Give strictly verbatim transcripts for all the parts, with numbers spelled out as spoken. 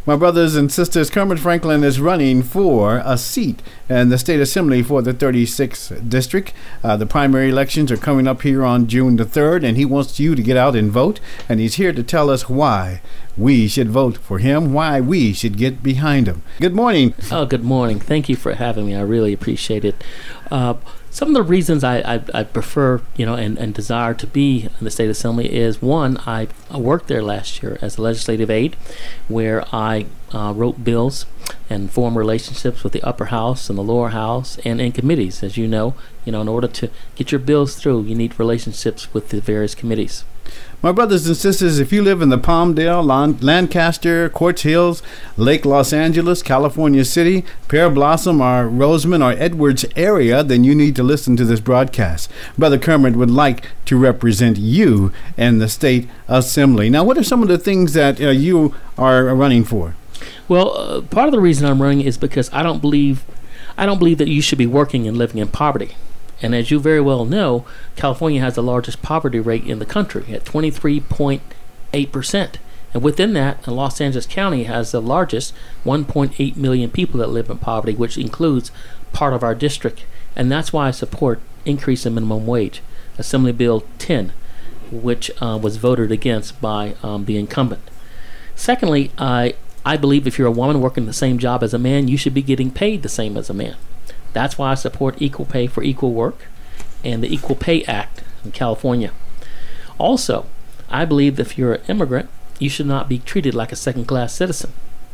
My brothers and sisters, Kermit Franklin is running for a seat in the State Assembly for the thirty-sixth District. Uh, the primary elections are coming up here on June the third, and he wants you to get out and vote. And he's here to tell us why we should vote for him, why we should get behind him. Good morning. Oh, good morning. Thank you for having me. I really appreciate it. Uh, some of the reasons I, I, I prefer, you know, and, and desire to be in the State Assembly is, one, I, I worked there last year as a legislative aide, where I uh, wrote bills and formed relationships with the upper house and the lower house and in committees. As you know, you know, in order to get your bills through, you need relationships with the various committees. My brothers and sisters, if you live in the Palmdale, Lan- Lancaster, Quartz Hills, Lake Los Angeles, California City, Pear Blossom, or Roseman, or Edwards area, then you need to listen to this broadcast. Brother Kermit would like to represent you in the State Assembly. Now, what are some of the things that uh, you are running for? Well, uh, part of the reason I'm running is because I don't believe, I don't believe that you should be working and living in poverty. And as you very well know, California has the largest poverty rate in the country at twenty-three point eight percent. And within that, Los Angeles County has the largest one point eight million people that live in poverty, which includes part of our district. And that's why I support increase in minimum wage, Assembly Bill ten, which uh, was voted against by um, the incumbent. Secondly, I, I believe if you're a woman working the same job as a man, you should be getting paid the same as a man. That's why I support equal pay for equal work and the Equal Pay Act in California. Also, I believe that if you're an immigrant, you should not be treated like a second-class citizen.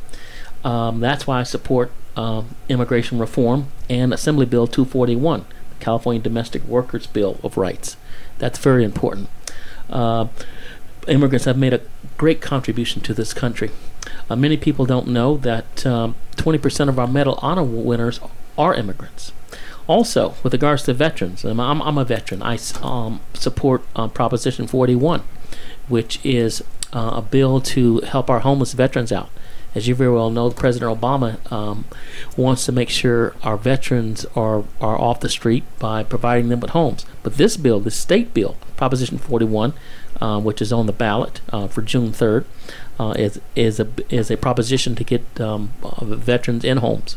Um, that's why I support um, immigration reform and Assembly Bill two forty-one, the California Domestic Workers Bill of Rights. That's very important. Uh, immigrants have made a great contribution to this country. Uh, many people don't know that um, twenty percent of our Medal of Honor winners are immigrants. Also, with regards to veterans, I'm, I'm, I'm a veteran. I um, support uh, Proposition forty-one, which is uh, a bill to help our homeless veterans out. As you very well know, President Obama um, wants to make sure our veterans are, are off the street by providing them with homes. But this bill, this state bill, Proposition forty-one, uh, which is on the ballot uh, for June third, uh, is is a is a proposition to get um, uh, veterans in homes.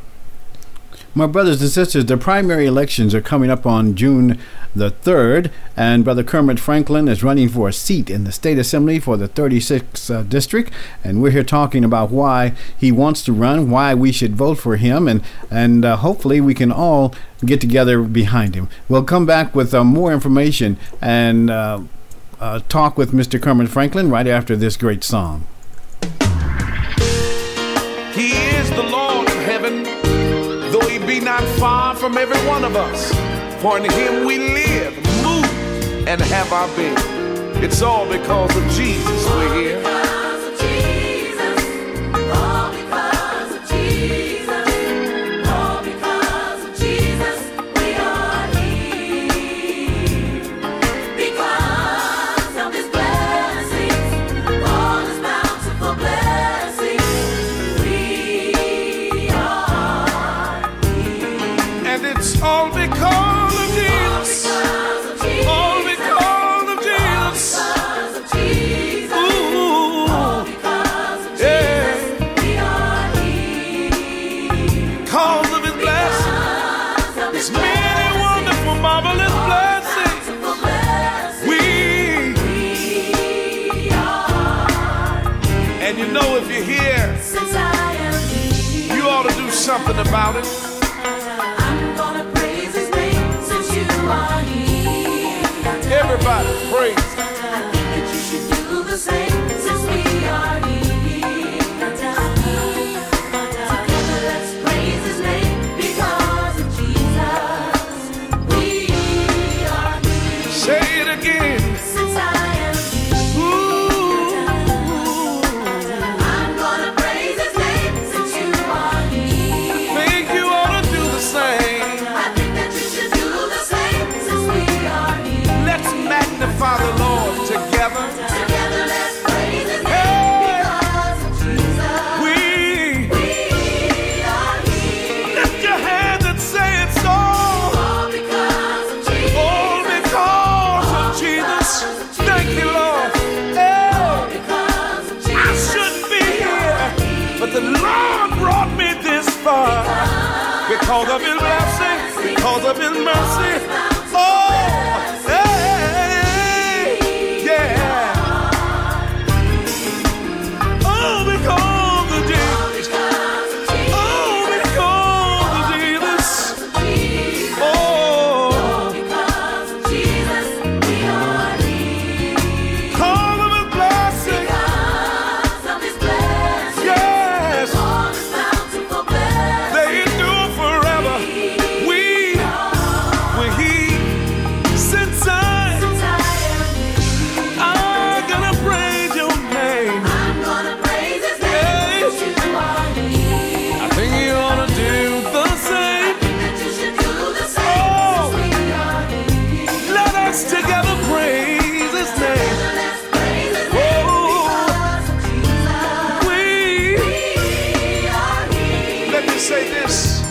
My brothers and sisters, the primary elections are coming up on June the third, and Brother Kermit Franklin is running for a seat in the State Assembly for the thirty-sixth uh, District, and we're here talking about why he wants to run, why we should vote for him, and, and uh, hopefully we can all get together behind him. We'll come back with uh, more information and uh, uh, talk with Mister Kermit Franklin right after this great song. He is the Lord of heaven, though he be not far from every one of us. For in him we live, move, and have our being. It's all because of Jesus we're here. All because of Jesus. All because of Jesus. All because of Jesus we are here. Because of his blessings, all his bountiful blessings, we are here. And it's all because something about it. I'm gonna praise his name since you are here. Everybody praise. I think that you should do the same since we are here. Together let's praise his name because of Jesus. We are here. Say it again. Since I am here. Ooh. I'm gonna praise his name since you are here. Magnify the Lord together. Together let's But the Lord brought me this far because of His blessing, because of His mercy. Oh, hey, yeah. Oh, because of Jesus. Oh, because of Jesus. Oh, because of His blessing. Yes. They endure forever. We, when He sits on, I'm gonna praise Your name. I think You ought to do the same. Oh, let us together praise His name. Oh, we, let me say this.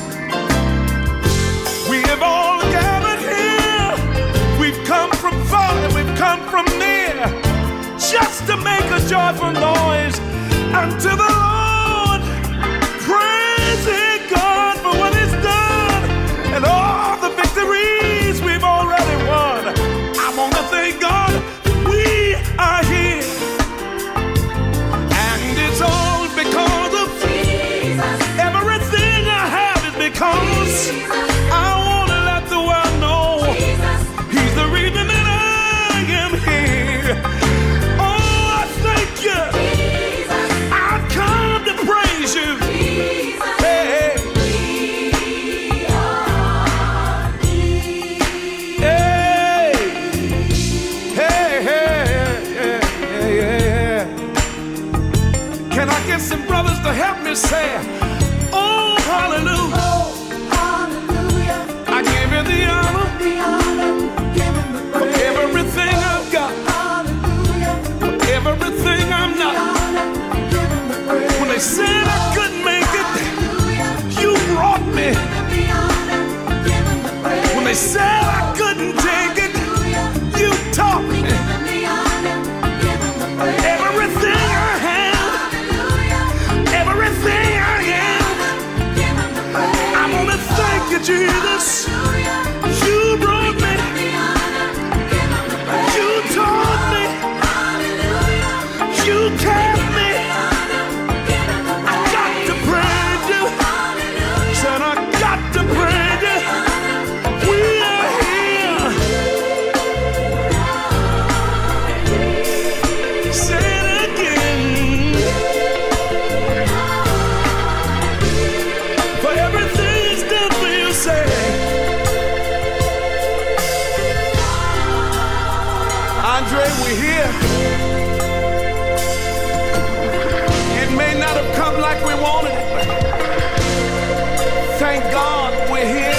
We have all gathered here. We've come from far and we've come from near just to make a joyful noise unto the Lord. Praising God for what He's done and all the victories we've already won. I want to thank God that we are here. And it's all because of everything I have is because I want to let the world know He's the reason that I am here. Oh, I thank You. I've come to praise You. Hey, hey, hey, hey, hey, hey. Can I get some brothers to help me say, oh, hallelujah. I give You the honor for everything I've got, for everything I'm not. When they said I couldn't make it, You brought me. When they said I couldn't take it, You taught me. Everything I have, everything I am, I want to thank You, Jesus. You brought me. You taught me. You kept me. I got to praise You. Said I got to praise You. We are here. Say it again. For everything He's done for You, say. Andre, we're here. It may not have come like we wanted it, but thank God we're here.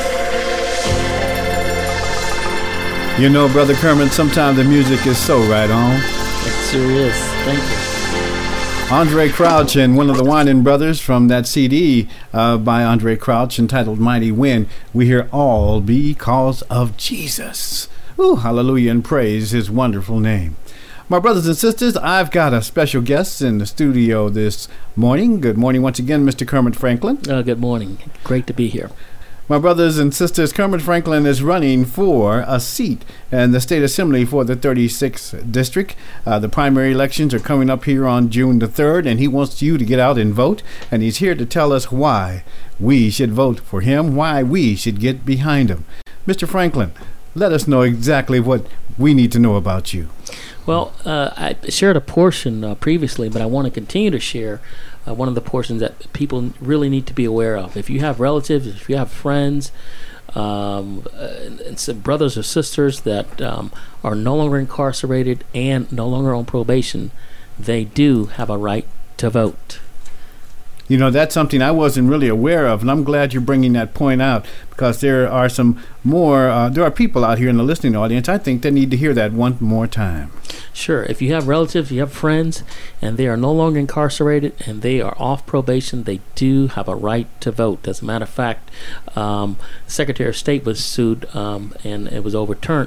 You know, Brother Kermit, sometimes the music is so right on. It sure is. Thank you. Andre Crouch and one of the Winding Brothers from that C D uh, by Andre Crouch entitled Mighty Wind. We hear all because of Jesus. Ooh, hallelujah, and praise His wonderful name. My brothers and sisters, I've got a special guest in the studio this morning. Good morning once again, Mister Kermit Franklin. Uh, good morning. Great to be here. My brothers and sisters, Kermit Franklin is running for a seat in the State Assembly for the thirty-sixth District. Uh, the primary elections are coming up here on June the third, and he wants you to get out and vote. And he's here to tell us why we should vote for him, why we should get behind him. Mister Franklin, let us know exactly what we need to know about you. Well, uh, I shared a portion uh, previously, but I want to continue to share uh, one of the portions that people really need to be aware of. If you have relatives, if you have friends, um, uh, and some brothers or sisters that um, are no longer incarcerated and no longer on probation, they do have a right to vote. You know, that's something I wasn't really aware of, and I'm glad you're bringing that point out, because there are some more, uh, there are people out here in the listening audience, I think, that need to hear that one more time. Sure. If you have relatives, you have friends, and they are no longer incarcerated and they are off probation, they do have a right to vote. As a matter of fact, um, Secretary of State was sued um, and it was overturned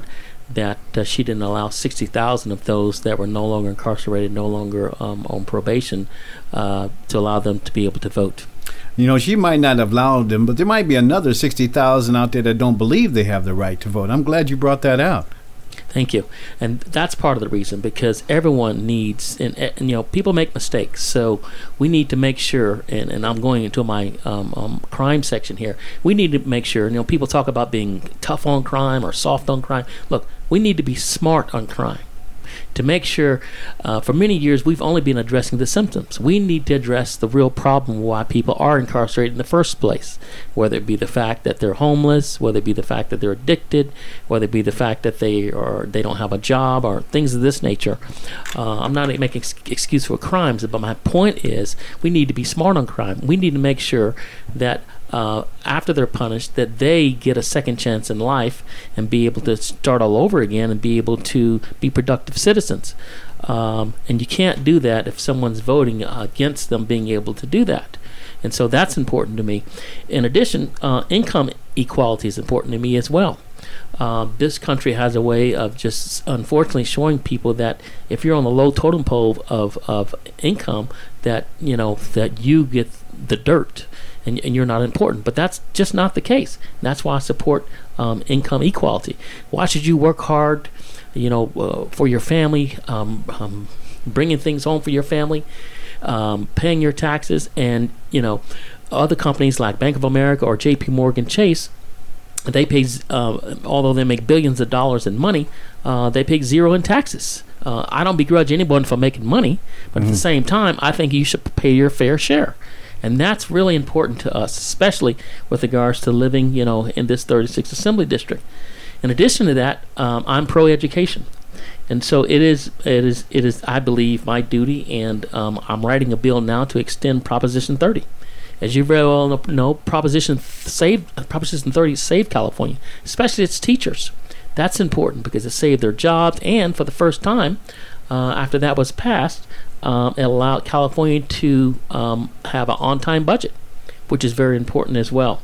that uh, she didn't allow sixty thousand of those that were no longer incarcerated, no longer um, on probation, uh, to allow them to be able to vote. You know, she might not have allowed them, but there might be another sixty thousand out there that don't believe they have the right to vote. I'm glad you brought that out. Thank you. And that's part of the reason, because everyone needs, and, and you know, people make mistakes. So we need to make sure, and, and I'm going into my um, um, crime section here, we need to make sure, you know, people talk about being tough on crime or soft on crime. Look, we need to be smart on crime. To make sure, uh, for many years, we've only been addressing the symptoms. We need to address the real problem why people are incarcerated in the first place, whether it be the fact that they're homeless, whether it be the fact that they're addicted, whether it be the fact that they are they don't have a job, or things of this nature. Uh, I'm not making ex- excuse for crimes, but my point is we need to be smart on crime. We need to make sure that Uh, after they're punished, that they get a second chance in life and be able to start all over again and be able to be productive citizens. Um, and you can't do that if someone's voting against them being able to do that. And so that's important to me. In addition, uh, income equality is important to me as well. Uh, this country has a way of just unfortunately showing people that if you're on the low totem pole of, of income, that you know that you get the dirt. And, and you're not important. But that's just not the case. And that's why I support um, income equality. Why should you work hard, you know, uh, for your family, um, um, bringing things home for your family, um, paying your taxes, and, you know, other companies like Bank of America or J P Morgan Chase, they pay, uh, although they make billions of dollars in money, uh, they pay zero in taxes. Uh, I don't begrudge anyone for making money, but mm-hmm. at the same time, I think you should pay your fair share. And that's really important to us, especially with regards to living, you know, in this thirty-sixth Assembly District. In addition to that, um, I'm pro-education, and so it is, it is, it is, I believe, my duty, and um, I'm writing a bill now to extend Proposition thirty. As you very well know, Proposition saved Proposition thirty saved California, especially its teachers. That's important because it saved their jobs, and for the first time, uh, after that was passed, Um, it allowed California to um, have an on-time budget, which is very important as well.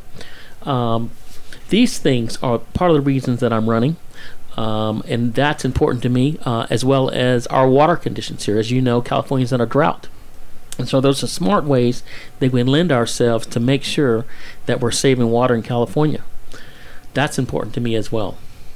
Um, these things are part of the reasons that I'm running, um, and that's important to me, uh, as well as our water conditions here. As you know, California's in a drought. And so those are smart ways that we lend ourselves to make sure that we're saving water in California. That's important to me as well.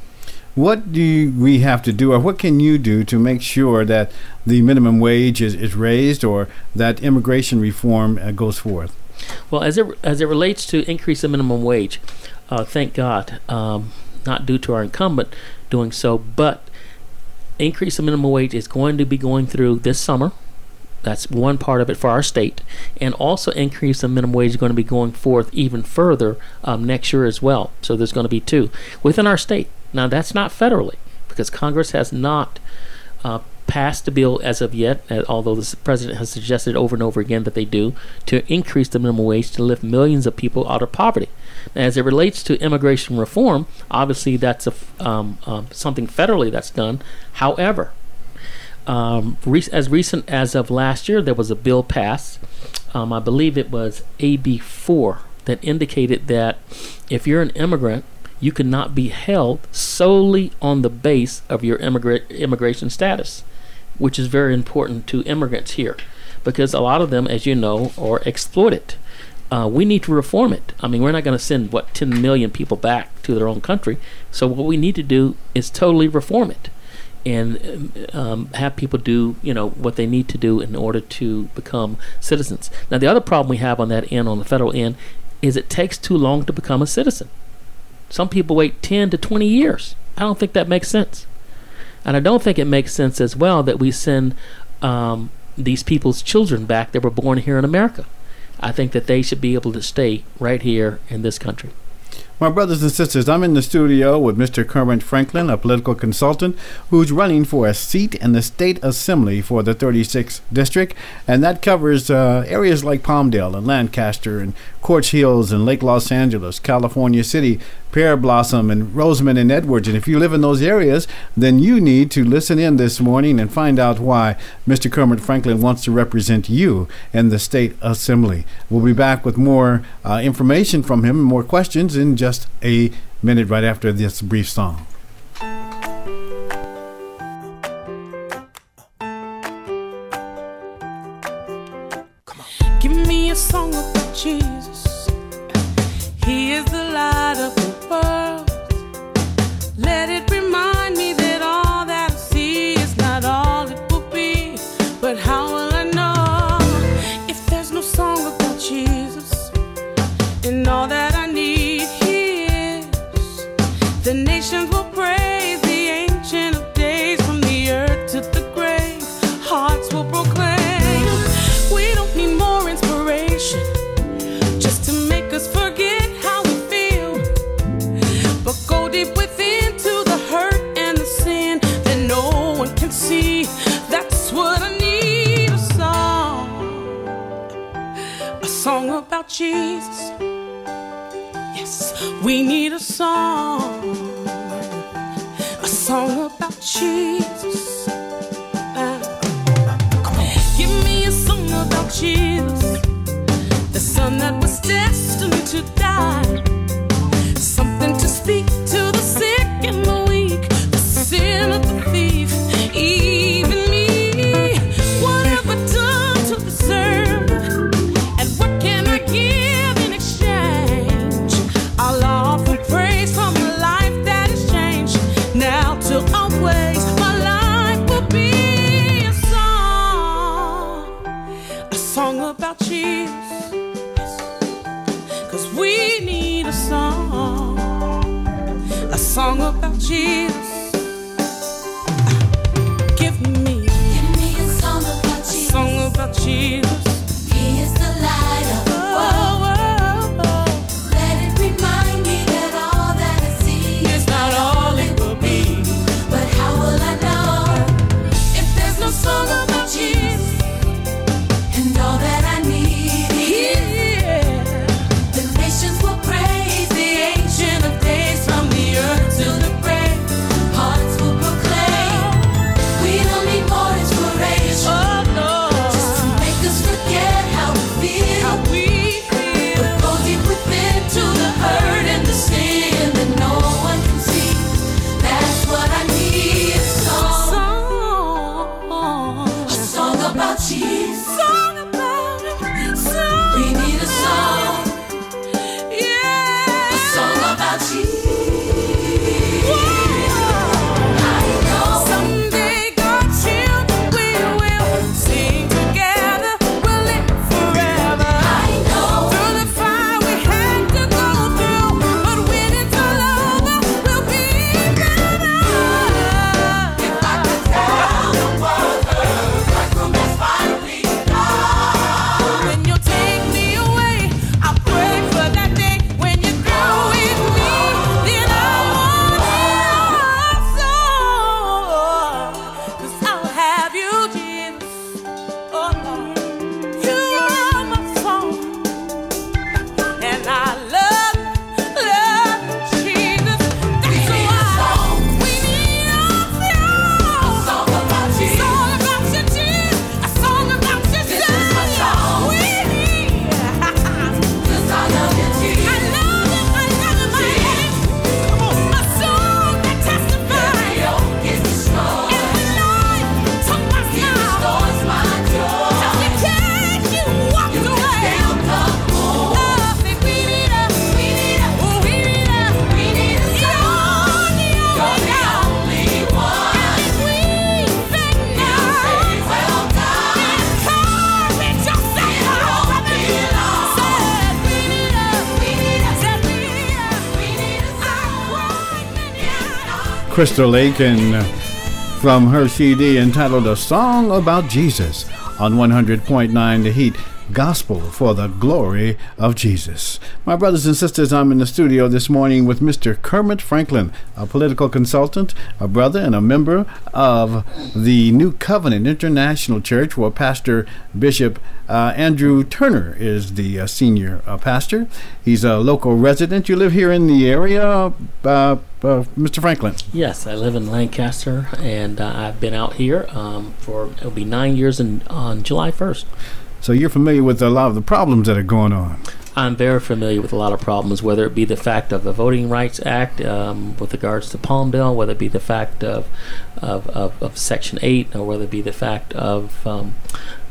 What do we have to do, or what can you do to make sure that the minimum wage is, is raised, or that immigration reform uh, goes forth? Well, as it as it relates to increase the minimum wage, uh, thank God, um, not due to our incumbent doing so, but increase the minimum wage is going to be going through this summer. That's one part of it for our state. And also increase the minimum wage is going to be going forth even further um, next year as well. So there's going to be two within our state. Now, that's not federally, because Congress has not uh, passed a bill as of yet, uh, although the president has suggested over and over again that they do, to increase the minimum wage to lift millions of people out of poverty. Now, as it relates to immigration reform, obviously that's a, um, um, something federally that's done. However, um, re- as recent as of last year, there was a bill passed. Um, I believe it was A B four that indicated that if you're an immigrant, you cannot be held solely on the base of your immigra- immigration status, which is very important to immigrants here, because a lot of them, as you know, are exploited. Uh, we need to reform it. I mean, we're not going to send, what, ten million people back to their own country. So what we need to do is totally reform it and um, have people do, you know, what they need to do in order to become citizens. Now, the other problem we have on that end, on the federal end, is it takes too long to become a citizen. Some people wait ten to twenty years. I don't think that makes sense. And I don't think it makes sense as well that we send um, these people's children back that were born here in America. I think that they should be able to stay right here in this country. My brothers and sisters, I'm in the studio with Mister Kermit Franklin, a political consultant who's running for a seat in the State Assembly for the thirty-sixth District, and that covers uh, areas like Palmdale and Lancaster and Quartz Hills and Lake Los Angeles, California City, Pear Blossom and Rosamond and Edwards. And if you live in those areas, then you need to listen in this morning and find out why Mister Kermit Franklin wants to represent you in the State Assembly. We'll be back with more uh, information from him and more questions in just a minute right after this brief song. me a song about Jesus. He is the light of the world. Let it remind me that all that I see is not all it will be. But how will I know if there's no song about Jesus? And all that I need He is. The nations will praise the Ancient of Days, from the earth to the grave. Hearts will proclaim. We don't need more inspiration just to make us forget how we feel, but go deep within to the hurt and the sin that no one can see. That's what I need. A song, a song about Jesus. Yes, we need a song, a song about Jesus. Uh, come on. Give me a song about Jesus, the son that was destined to die. Something to speak to the sick and the weak, the sin of the thief, even me. Whatever done to deserve, and what can I give in exchange? I'll offer praise from a life that has changed. Now to always, my life will be a song, a song about Jesus. Cause we need a song, a song about Jesus. Give me Give me a song about a Jesus. song about Jesus. He is the light of the world. Oh, oh, oh. Let it remind me that all that I see It's not all it will be. But how will I know if there's no song about Jesus? And all that I need is Yeah. the nations will praise the Ancient of Days, from the earth to the grave. Hearts will proclaim. We don't need more inspiration Oh, no. just to make us forget how we feel. How we feel. But go deep within to the hurt and the sin that no one can see. That's what I need. A song, Song. a song about Jesus. Song about it. Song. We need a song, Yeah. a song about Jesus. I know Someday God's children we will sing together. We'll live forever. I know Through the fire we had to go through, but when it's all over, we'll be better. if I could tell the world the bridegroom has finally come. When you take me away, I pray for that day when you go with me. Then I want a song, 'cause I'll have you, Jesus. Oh Lord, you are my song, and I love, love Jesus. That's why we need a song. Song about A Jesus. song about you, Jesus. A song about you, This is my song. we need. 'Cause I love you, I Jesus. love it, I love it, my life. Come on, a song that testifies. Every yoke is destroyed. Every life took my He smile. restores my joy. Just in case you walked You can away. still come home. Oh, say we need a, we need a, oh, we need a, We need a you're song. the You're only the God. only one. And we say You now, say well done. encourage yourself. It won't be long. Said we need a, we need a, said we need a, We need a song. Crystal Lake, and uh, from her C D entitled A Song About Jesus on one hundred point nine The Heat, Gospel for the Glory of Jesus. My brothers and sisters, I'm in the studio this morning with Mister Kermit Franklin, a political consultant, a brother, and a member of the New Covenant International Church, where Pastor Bishop uh, Andrew Turner is the uh, senior uh, pastor. He's a local resident. You live here in the area, uh, uh, Mister Franklin? Yes, I live in Lancaster, and uh, I've been out here um, for, it'll be nine years in, on July first. So you're familiar with a lot of the problems that are going on. I'm very familiar with a lot of problems, whether it be the fact of the Voting Rights Act um, with regards to Palmdale, whether it be the fact of of, of, of Section eight, or whether it be the fact of um,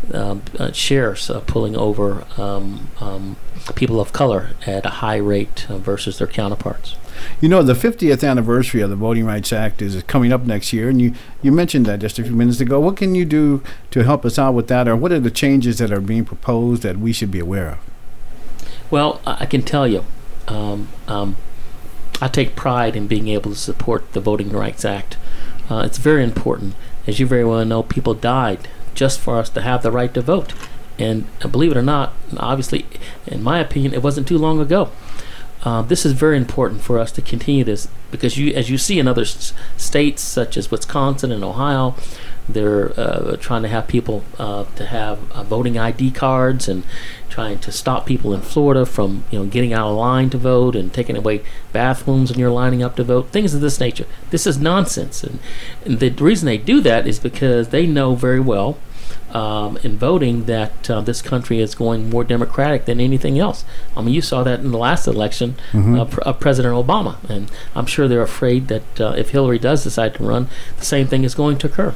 um, uh, sheriffs uh, pulling over um, um, people of color at a high rate uh, versus their counterparts. You know, the fiftieth anniversary of the Voting Rights Act is coming up next year, and you, you mentioned that just a few minutes ago. What can you do to help us out with that, or what are the changes that are being proposed that we should be aware of? Well, I can tell you, um, um, I take pride in being able to support the Voting Rights Act. Uh, it's very important. As you very well know, people died just for us to have the right to vote. And uh, believe it or not, obviously, in my opinion, it wasn't too long ago. Uh, this is very important for us to continue this because, you, as you see in other s- states such as Wisconsin and Ohio, they're uh, trying to have people uh, to have uh, voting I D cards and trying to stop people in Florida from, you know, getting out of line to vote and taking away bathrooms when you're lining up to vote, things of this nature. This is nonsense, and, and the reason they do that is because they know very well Um, in voting that uh, this country is going more democratic than anything else. I mean, you saw that in the last election Mm-hmm. uh, pr- of President Obama, and I'm sure they're afraid that uh, if Hillary does decide to run, the same thing is going to occur.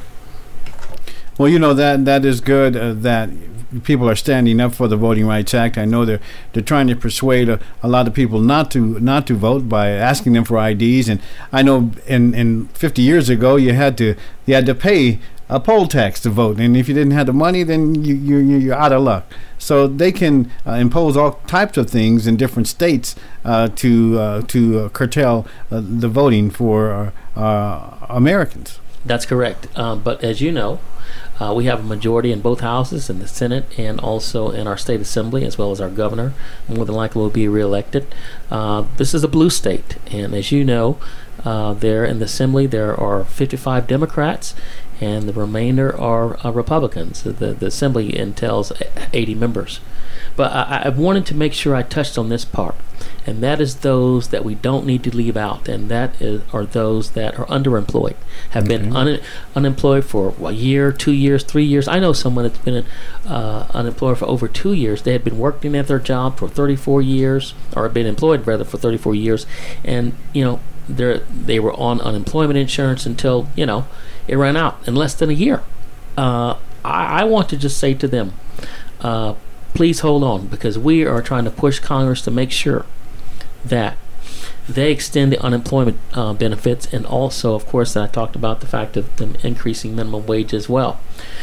Well, you know, that that is good uh, that people are standing up for the Voting Rights Act. I know they're they're trying to persuade a, a lot of people not to not to vote by asking them for I Ds. And I know in, in fifty years ago you had to you had to pay a poll tax to vote, and if you didn't have the money, then you, you you're out of luck. So they can uh, impose all types of things in different states uh, to uh, to uh, curtail uh, the voting for uh, uh, Americans. That's correct. Um, but as you know, uh, we have a majority in both houses, in the Senate and also in our state assembly, as well as our governor. More than likely will be reelected. Uh, this is a blue state, and as you know, uh, there in the assembly there are fifty-five Democrats, and the remainder are uh, Republicans. The, the assembly entails eighty members. But I, I wanted to make sure I touched on this part, and that is those that we don't need to leave out, and that is, are those that are underemployed, have Okay. been un, unemployed for a year, two years, three years. I know someone that's been uh, unemployed for over two years. They had been working at their job for thirty-four years, or been employed rather for thirty-four years, and you know they they were on unemployment insurance until you know it ran out in less than a year. Uh, I, I want to just say to them, uh, please hold on, because we are trying to push Congress to make sure that they extend the unemployment uh, benefits, and also, of course, I talked about the fact of them increasing minimum wage as well.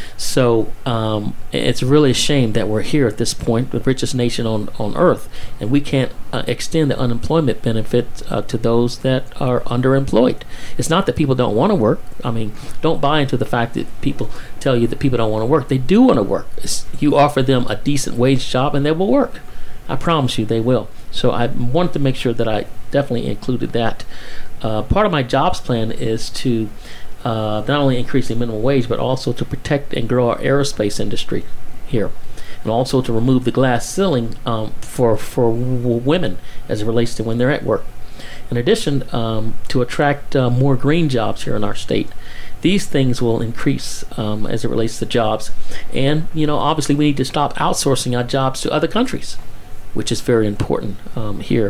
So um, it's really a shame that we're here at this point, the richest nation on, on earth, and we can't uh, extend the unemployment benefit uh, to those that are underemployed. It's not that people don't want to work. I mean, don't buy into the fact that people tell you that people don't want to work. They do want to work. It's, you offer them a decent wage job and they will work. I promise you they will. So I wanted to make sure that I definitely included that. Uh, part of my jobs plan is to uh, not only increase the minimum wage, but also to protect and grow our aerospace industry here, and also to remove the glass ceiling um, for for w- women as it relates to when they're at work. In addition, um, to attract uh, more green jobs here in our state. These things will increase um, as it relates to jobs, and you know, obviously, we need to stop outsourcing our jobs to other countries, which is very important um, here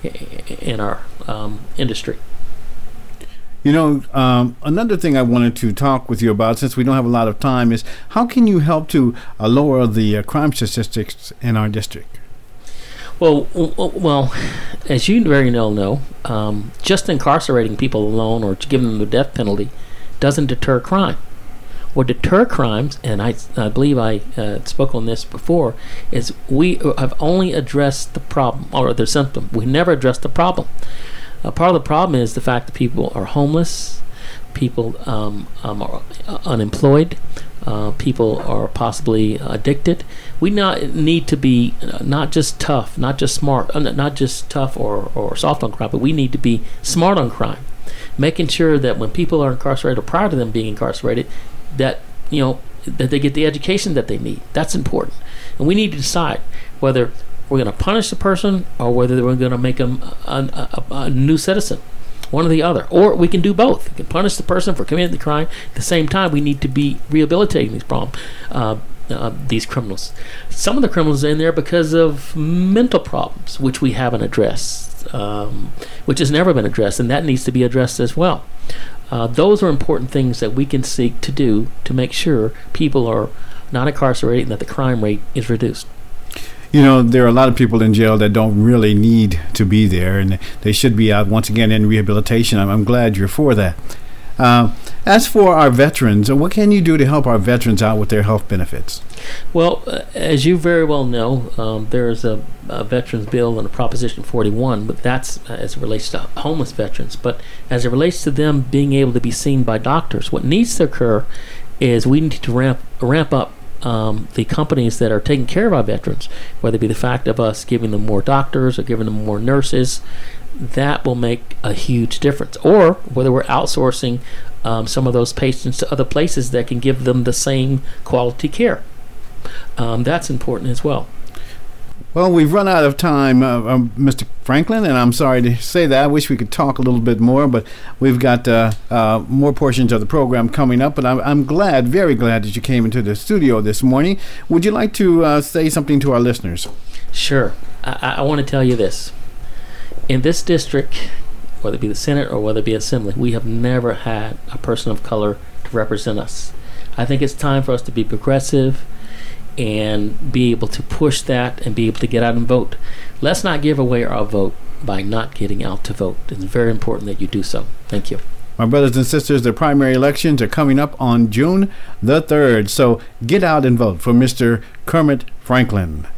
in our um, industry. You know, um, another thing I wanted to talk with you about, since we don't have a lot of time, is how can you help to uh, lower the uh, crime statistics in our district? Well, w- w- well, as you very well know, um, just incarcerating people alone or giving them the death penalty doesn't deter crime. What deter crimes, and I, I believe I uh, spoke on this before, is we have only addressed the problem or the symptom. We never addressed the problem. Uh, part of the problem is the fact that people are homeless, people um, um, are uh, unemployed, uh, people are possibly addicted. We not need to be uh, not just tough, not just smart, uh, not just tough or, or soft on crime, but we need to be smart on crime, making sure that when people are incarcerated or prior to them being incarcerated, that you know that they get the education that they need. That's important, and we need to decide whether we're going to punish the person or whether we're going to make them a, a, a new citizen, one or the other. Or we can do both. We can punish the person for committing the crime. At the same time, we need to be rehabilitating these problem, uh, uh, these criminals. Some of the criminals are in there because of mental problems, which we haven't addressed, um, which has never been addressed, and that needs to be addressed as well. Uh, those are important things that we can seek to do to make sure people are not incarcerated, and that the crime rate is reduced. You know, there are a lot of people in jail that don't really need to be there, and they should be out once again in rehabilitation. I'm, I'm glad you're for that. Uh, as for our veterans, what can you do to help our veterans out with their health benefits? Well, uh, as you very well know, um, there's a, a veterans bill and a Proposition forty-one, but that's uh, as it relates to homeless veterans. But as it relates to them being able to be seen by doctors, what needs to occur is we need to ramp ramp up um, the companies that are taking care of our veterans, whether it be the fact of us giving them more doctors or giving them more nurses. That will make a huge difference. Or whether we're outsourcing um, some of those patients to other places that can give them the same quality care. Um, that's important as well. Well, we've run out of time, uh, um, Mister Franklin, and I'm sorry to say that. I wish we could talk a little bit more, but we've got uh, uh, more portions of the program coming up. But I'm, I'm glad, very glad that you came into the studio this morning. Would you like to uh, say something to our listeners? Sure. I, I want to tell you this. In this district, whether it be the Senate or whether it be Assembly, we have never had a person of color to represent us. I think it's time for us to be progressive and be able to push that and be able to get out and vote. Let's not give away our vote by not getting out to vote. It's very important that you do so. Thank you. My brothers and sisters, the primary elections are coming up on June the third, so get out and vote for Mister Kermit Franklin.